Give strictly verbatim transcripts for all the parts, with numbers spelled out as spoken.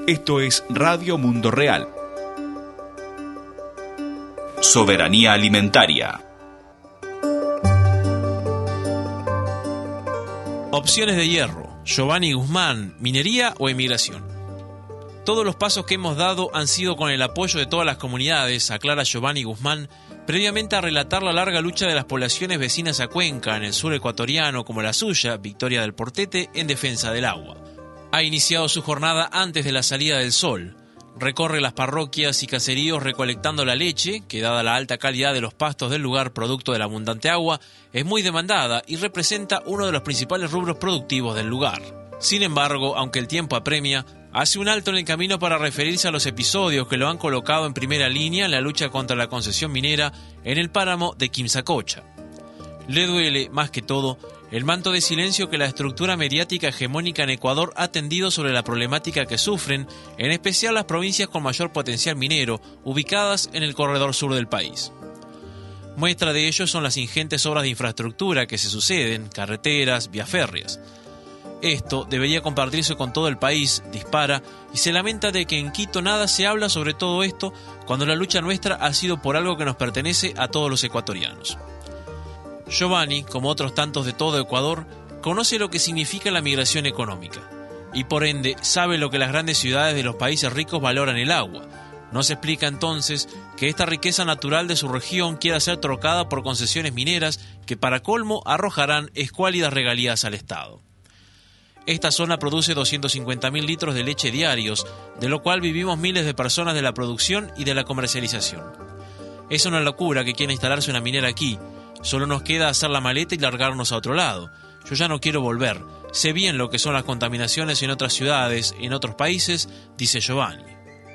Esto es Radio Mundo Real. Soberanía alimentaria. Opciones de hierro. Giovanni Guzmán, minería o emigración. Todos los pasos que hemos dado han sido con el apoyo de todas las comunidades, aclara Giovanni Guzmán, previamente a relatar la larga lucha de las poblaciones vecinas a Cuenca, en el sur ecuatoriano, como la suya, Victoria del Portete, en defensa del agua. Ha iniciado su jornada antes de la salida del sol. Recorre las parroquias y caseríos recolectando la leche, que dada la alta calidad de los pastos del lugar producto de la abundante agua, es muy demandada y representa uno de los principales rubros productivos del lugar. Sin embargo, aunque el tiempo apremia, hace un alto en el camino para referirse a los episodios que lo han colocado en primera línea en la lucha contra la concesión minera en el páramo de Quimsacocha. Le duele, más que todo, el manto de silencio que la estructura mediática hegemónica en Ecuador ha tendido sobre la problemática que sufren, en especial las provincias con mayor potencial minero, ubicadas en el corredor sur del país. Muestra de ello son las ingentes obras de infraestructura que se suceden, carreteras, vías férreas. Esto debería compartirse con todo el país, dispara, y se lamenta de que en Quito nada se habla sobre todo esto cuando la lucha nuestra ha sido por algo que nos pertenece a todos los ecuatorianos. Giovanni, como otros tantos de todo Ecuador, conoce lo que significa la migración económica y por ende sabe lo que las grandes ciudades de los países ricos valoran el agua. No se explica entonces que esta riqueza natural de su región quiera ser trocada por concesiones mineras que para colmo arrojarán escuálidas regalías al Estado. Esta zona produce doscientos cincuenta mil litros de leche diarios, de lo cual vivimos miles de personas de la producción y de la comercialización. Es una locura que quiera instalarse una minera aquí. Solo nos queda hacer la maleta y largarnos a otro lado. Yo ya no quiero volver. Sé bien lo que son las contaminaciones en otras ciudades, en otros países, dice Giovanni.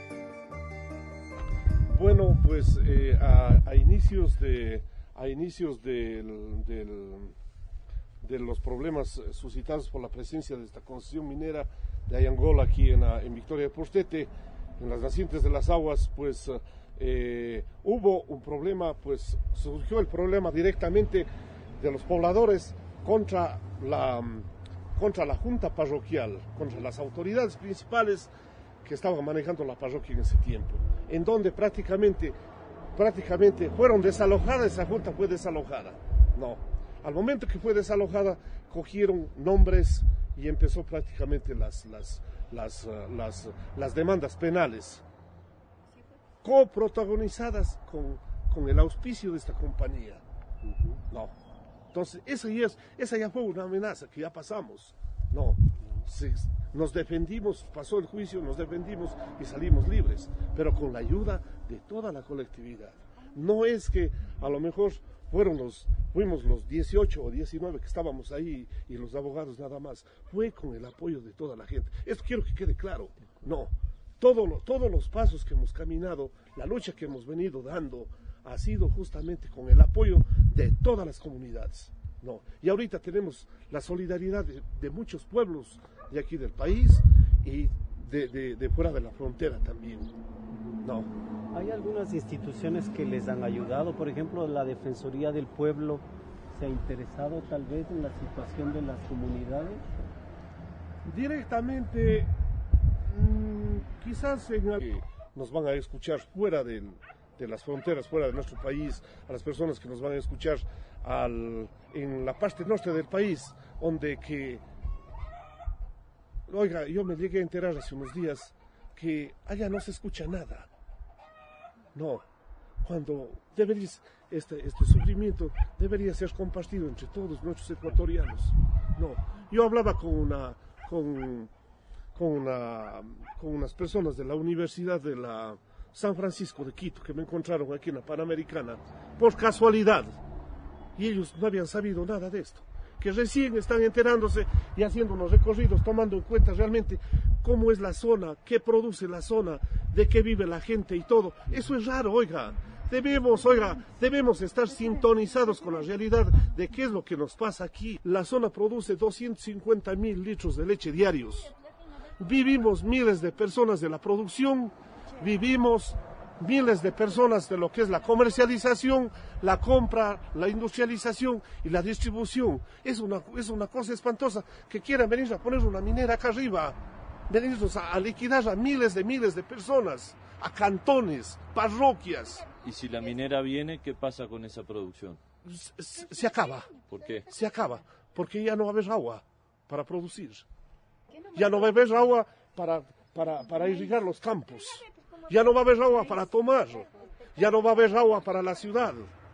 Bueno, pues eh, a, a inicios de a inicios del, del, de los problemas suscitados por la presencia de esta concesión minera de Ayangola aquí en, en Victoria del Portete, en las nacientes de las aguas, pues Eh, hubo un problema, pues surgió el problema directamente de los pobladores contra la, contra la junta parroquial, contra las autoridades principales que estaban manejando la parroquia en ese tiempo, en donde prácticamente, prácticamente fueron desalojadas, esa junta fue desalojada. No, al momento que fue desalojada, cogieron nombres y empezó prácticamente las, las, las, uh, las, las demandas penales, coprotagonizadas con, con el auspicio de esta compañía. Uh-huh. No. Entonces, esa ya, es, esa ya fue una amenaza que ya pasamos. No. Se, nos defendimos, pasó el juicio, nos defendimos y salimos libres, pero con la ayuda de toda la colectividad. No es que a lo mejor fueron los, fuimos los dieciocho o diecinueve que estábamos ahí y los abogados nada más. Fue con el apoyo de toda la gente. Esto quiero que quede claro. No. Todo lo, todos los pasos que hemos caminado, la lucha que hemos venido dando, ha sido justamente con el apoyo de todas las comunidades. No. Y ahorita tenemos la solidaridad de, de muchos pueblos de aquí del país y de, de, de fuera de la frontera también. No. ¿Hay algunas instituciones que les han ayudado? Por ejemplo, la Defensoría del Pueblo se ha interesado tal vez en la situación de las comunidades. Directamente... Quizás en el... nos van a escuchar fuera de, de las fronteras, fuera de nuestro país, a las personas que nos van a escuchar al, en la parte norte del país, donde que, oiga, yo me llegué a enterar hace unos días que allá no se escucha nada. No, cuando debería, este, este sufrimiento debería ser compartido entre todos nuestros ecuatorianos. No, yo hablaba con una... con Con, una, con unas personas de la Universidad de la San Francisco de Quito que me encontraron aquí en la Panamericana por casualidad y ellos no habían sabido nada de esto, que recién están enterándose y haciendo unos recorridos tomando en cuenta realmente cómo es la zona, qué produce la zona, de qué vive la gente y todo. Eso es raro, oiga. Debemos, oiga, debemos estar sintonizados con la realidad de qué es lo que nos pasa aquí. La zona produce doscientos cincuenta mil litros de leche diarios. Vivimos miles de personas de la producción, vivimos miles de personas de lo que es la comercialización, la compra, la industrialización y la distribución. Es una, es una cosa espantosa que quieran venir a poner una minera acá arriba. venirnos a, a liquidar a miles de miles de personas, a cantones, parroquias. Y si la minera viene, ¿qué pasa con esa producción? Se, se acaba. ¿Por qué? Se acaba, porque ya no va a haber agua para producir. Ya no va a haber agua para, para, para irrigar los campos. Ya no va a haber agua para tomar. Ya no va a haber agua para la ciudad.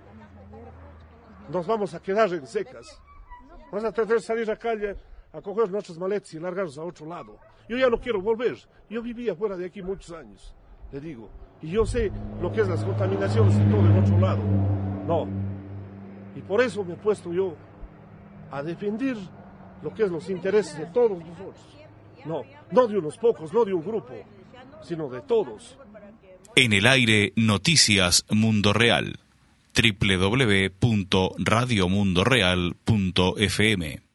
Nos vamos a quedar en secas. Vamos a tener que salir a la calle a coger nuestras maletas y largarnos a otro lado. Yo ya no quiero volver. Yo vivía fuera de aquí muchos años, le digo. Y yo sé lo que es las contaminaciones y todo en otro lado. No. Y por eso me he puesto yo a defender lo que es los intereses de todos nosotros. No, no de unos pocos, no de un grupo, sino de todos. En el aire, Noticias Mundo Real. doble u doble u doble u punto radio mundo real punto f m